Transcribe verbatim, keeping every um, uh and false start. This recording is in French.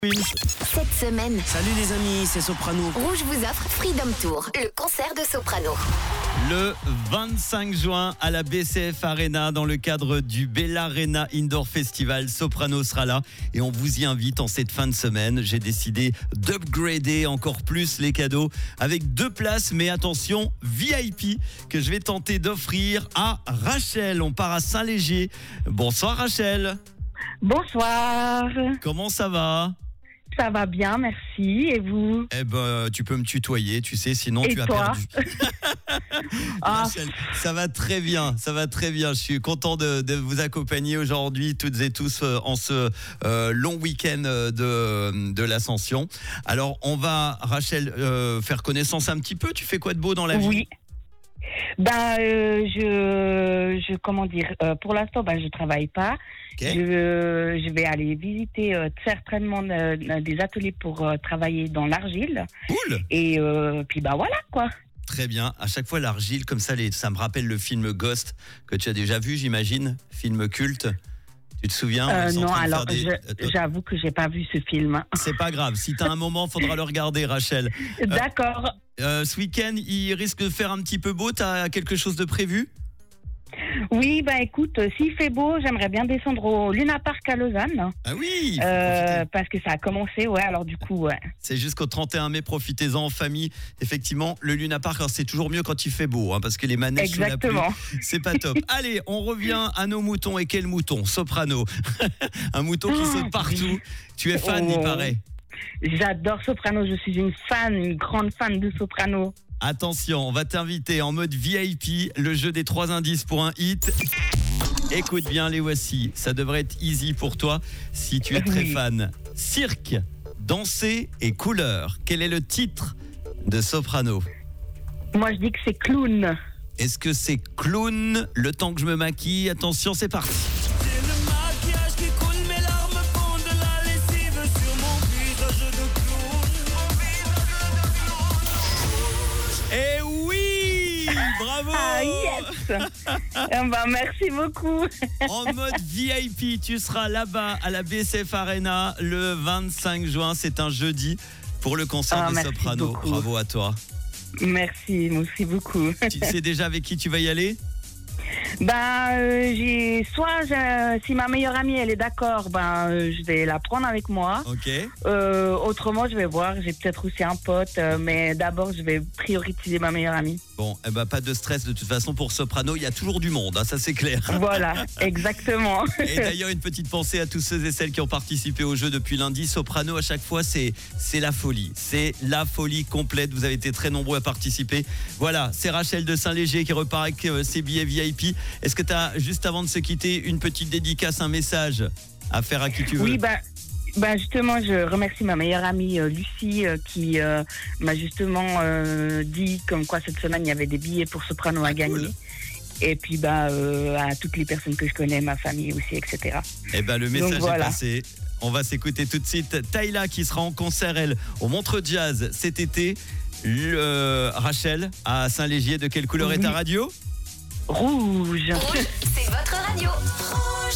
Cette semaine, Salut les amis, c'est Soprano. Rouge vous offre Freedom Tour, le concert de Soprano. Le vingt-cinq juin à la B C F Arena dans le cadre du Bellarena Indoor Festival. Soprano sera là et on vous y invite en cette fin de semaine. J'ai décidé d'upgrader encore plus les cadeaux avec deux places, mais attention, V I P que je vais tenter d'offrir à Rachel. On part à Saint-Léger. Bonsoir Rachel. Bonsoir, Comment ça va ? ça va bien, merci. Et vous? Eh ben, tu peux me tutoyer, tu sais, sinon Et tu as toi perdu. Ah. Rachel, ça va très bien, ça va très bien. Je suis content de, de vous accompagner aujourd'hui, toutes et tous, euh, en ce euh, long week-end euh, de, de l'Ascension. Alors, on va, Rachel, euh, faire connaissance un petit peu. Tu fais quoi de beau dans la vie ? Oui. Ben, euh, je, je, comment dire, euh, pour l'instant, ben, je travaille pas. Ok. Je, je vais aller visiter euh, certainement euh, des ateliers pour euh, travailler dans l'argile. Cool. Et euh, puis, ben voilà, quoi. Très bien. À chaque fois, l'argile, comme ça, les, ça me rappelle le film Ghost que tu as déjà vu, j'imagine, film culte. Tu te souviens ? Euh, Ils sont en non, train de alors, faire des- je- Euh, j'avoue que j'ai pas vu ce film. C'est pas grave. Si t'as un moment, faudra le regarder, Rachel. D'accord. Euh, ce week-end, il risque de faire un petit peu beau. T'as quelque chose de prévu ? Oui, ben écoute, euh, s'il fait beau, j'aimerais bien descendre au Luna Park à Lausanne. Ah oui, il faut Euh, profiter. parce que ça a commencé, ouais, alors du coup, ouais. C'est jusqu'au trente et un mai, profitez-en en famille. Effectivement, le Luna Park, alors c'est toujours mieux quand il fait beau, hein, parce que les manèges sous la pluie, Exactement. c'est pas top. Allez, on revient à nos moutons. Et quel mouton ? Soprano. Un mouton qui Oh, saute partout. Tu es fan, il Oh. paraît. J'adore Soprano, je suis une fan, une grande fan de Soprano. Attention, on va t'inviter en mode V I P, le jeu des trois indices pour un hit. Écoute bien, les voici. Ça devrait être easy pour toi si tu es très Oui. fan. Cirque, danser et couleur. Quel est le titre de Soprano ? Moi, je dis que c'est clown. Est-ce que c'est clown ? Le temps que je me maquille, attention, c'est parti. J'ai le maquillage qui coule, mes larmes font de la lessive sur mon visage de clown. Eh oui ! Bravo ! Ah, yes. Eh ben, merci beaucoup. En mode V I P, tu seras là-bas à la B C F Arena le vingt-cinq juin. C'est un jeudi pour le concert Ah, de merci Soprano. beaucoup. Bravo à toi. Merci, merci beaucoup. Tu sais déjà avec qui tu vas y aller ? Ben, euh, j'ai soit je- si ma meilleure amie elle est d'accord, ben euh, je vais la prendre avec moi. Ok. Euh, autrement, je vais voir. J'ai peut-être aussi un pote, euh, mais d'abord je vais prioriser ma meilleure amie. Bon, eh ben, pas de stress de toute façon pour Soprano. Il y a toujours du monde, hein, ça c'est clair. Voilà, exactement. Et d'ailleurs, une petite pensée à tous ceux et celles qui ont participé au jeu depuis lundi. Soprano, à chaque fois, c'est, c'est la folie. C'est la folie complète. Vous avez été très nombreux à participer. Voilà, c'est Rachel de Saint-Léger qui repart avec euh, ses billets V I P. Est-ce que tu as, juste avant de se quitter, une petite dédicace, un message à faire à qui tu veux ? Oui, ben, ben justement, je remercie ma meilleure amie euh, Lucie euh, qui euh, m'a justement euh, dit comme quoi cette semaine il y avait des billets pour Soprano à gagner. cool. Et puis bah, euh, à toutes les personnes que je connais, ma famille aussi, et cetera. Eh ben, le message voilà. est passé. On va s'écouter tout de suite Tayla qui sera en concert, elle, au Montreux Jazz cet été. Le, Rachel, à Saint-Léger, de quelle couleur est ta Oui. radio ? Rouge. Rouge, c'est votre radio.